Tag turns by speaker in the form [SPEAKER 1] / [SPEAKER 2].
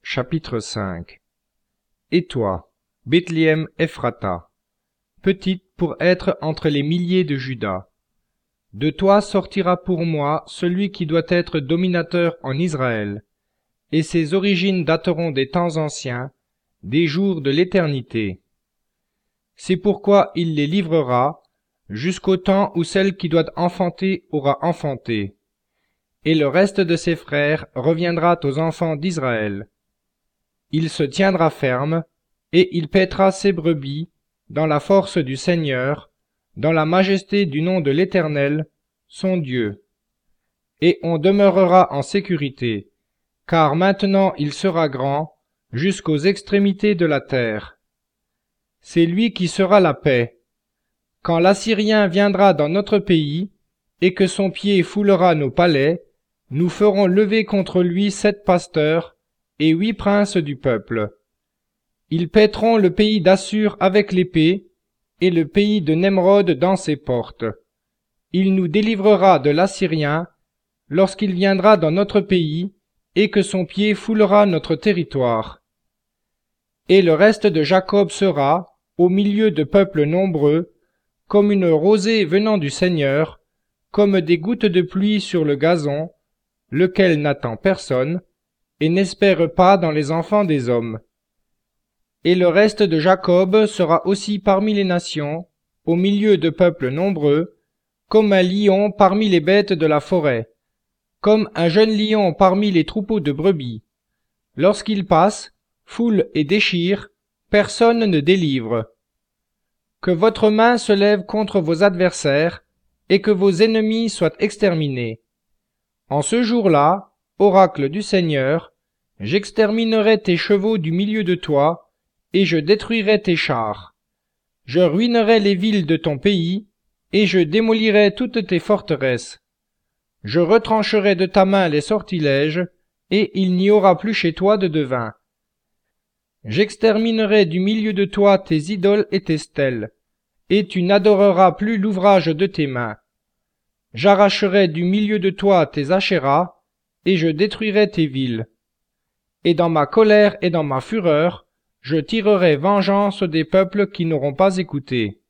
[SPEAKER 1] Chapitre 5. Et toi, Bethléem Ephrata, petite pour être entre les milliers de Juda, de toi sortira pour moi celui qui doit être dominateur en Israël, et ses origines dateront des temps anciens, des jours de l'éternité. C'est pourquoi il les livrera, jusqu'au temps où celle qui doit enfanter aura enfanté. Et le reste de ses frères reviendra aux enfants d'Israël. Il se tiendra ferme, et il paîtra ses brebis, dans la force du Seigneur, dans la majesté du nom de l'Éternel, son Dieu. Et on demeurera en sécurité, car maintenant il sera grand, jusqu'aux extrémités de la terre. C'est lui qui sera la paix. Quand l'Assyrien viendra dans notre pays, et que son pied foulera nos palais, nous ferons lever contre lui 7 pasteurs et 8 princes du peuple. Ils paîtront le pays d'Assur avec l'épée, et le pays de Nemrod dans ses portes. Il nous délivrera de l'Assyrien, lorsqu'il viendra dans notre pays, et que son pied foulera notre territoire. Et le reste de Jacob sera, au milieu de peuples nombreux, comme une rosée venant du Seigneur, comme des gouttes de pluie sur le gazon, lequel n'attend personne, et n'espère pas dans les enfants des hommes. Et le reste de Jacob sera aussi parmi les nations, au milieu de peuples nombreux, comme un lion parmi les bêtes de la forêt, comme un jeune lion parmi les troupeaux de brebis. Lorsqu'il passe, foule et déchire, personne ne délivre. Que votre main se lève contre vos adversaires, et que vos ennemis soient exterminés. En ce jour-là, oracle du Seigneur, j'exterminerai tes chevaux du milieu de toi, et je détruirai tes chars. Je ruinerai les villes de ton pays, et je démolirai toutes tes forteresses. Je retrancherai de ta main les sortilèges, et il n'y aura plus chez toi de devin. J'exterminerai du milieu de toi tes idoles et tes stèles, et tu n'adoreras plus l'ouvrage de tes mains. J'arracherai du milieu de toi tes Achéras, et je détruirai tes villes. Et dans ma colère et dans ma fureur, je tirerai vengeance des peuples qui n'auront pas écouté.